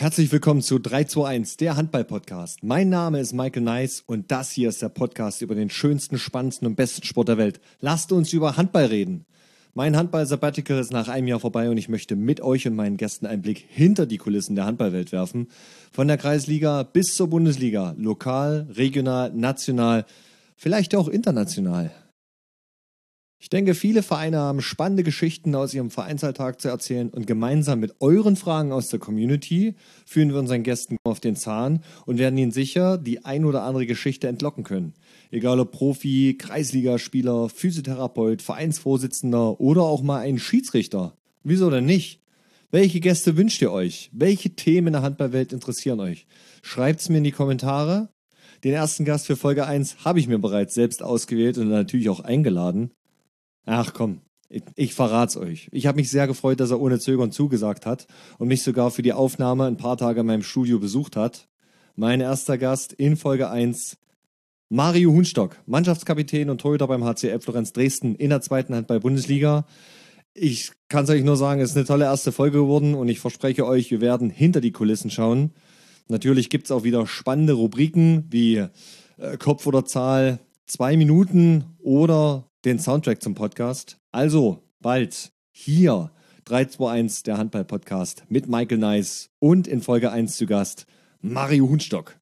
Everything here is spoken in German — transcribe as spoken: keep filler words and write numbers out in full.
Herzlich willkommen zu drei zwei eins, der Handball-Podcast. Mein Name ist Michael Nice und das hier ist der Podcast über den schönsten, spannendsten und besten Sport der Welt. Lasst uns über Handball reden. Mein Handball-Sabbatical ist nach einem Jahr vorbei und ich möchte mit euch und meinen Gästen einen Blick hinter die Kulissen der Handballwelt werfen. Von der Kreisliga bis zur Bundesliga, lokal, regional, national, vielleicht auch international. Ich denke, viele Vereine haben spannende Geschichten aus ihrem Vereinsalltag zu erzählen und gemeinsam mit euren Fragen aus der Community führen wir unseren Gästen auf den Zahn und werden ihnen sicher die ein oder andere Geschichte entlocken können. Egal ob Profi, Kreisligaspieler, Physiotherapeut, Vereinsvorsitzender oder auch mal ein Schiedsrichter. Wieso denn nicht? Welche Gäste wünscht ihr euch? Welche Themen in der Handballwelt interessieren euch? Schreibt's mir in die Kommentare. Den ersten Gast für Folge eins habe ich mir bereits selbst ausgewählt und natürlich auch eingeladen. Ach komm, ich, ich verrat's euch. Ich habe mich sehr gefreut, dass er ohne Zögern zugesagt hat und mich sogar für die Aufnahme ein paar Tage in meinem Studio besucht hat. Mein erster Gast in Folge eins, Mario Hunstock, Mannschaftskapitän und Torhüter beim H C L Florenz Dresden in der zweiten Handball-Bundesliga. Ich kann es euch nur sagen, es ist eine tolle erste Folge geworden und ich verspreche euch, wir werden hinter die Kulissen schauen. Natürlich gibt es auch wieder spannende Rubriken wie äh, Kopf oder Zahl, zwei Minuten oder den Soundtrack zum Podcast. Also bald hier drei zwei eins, der Handball-Podcast mit Michael Nice und in Folge eins zu Gast Mario Hunstock.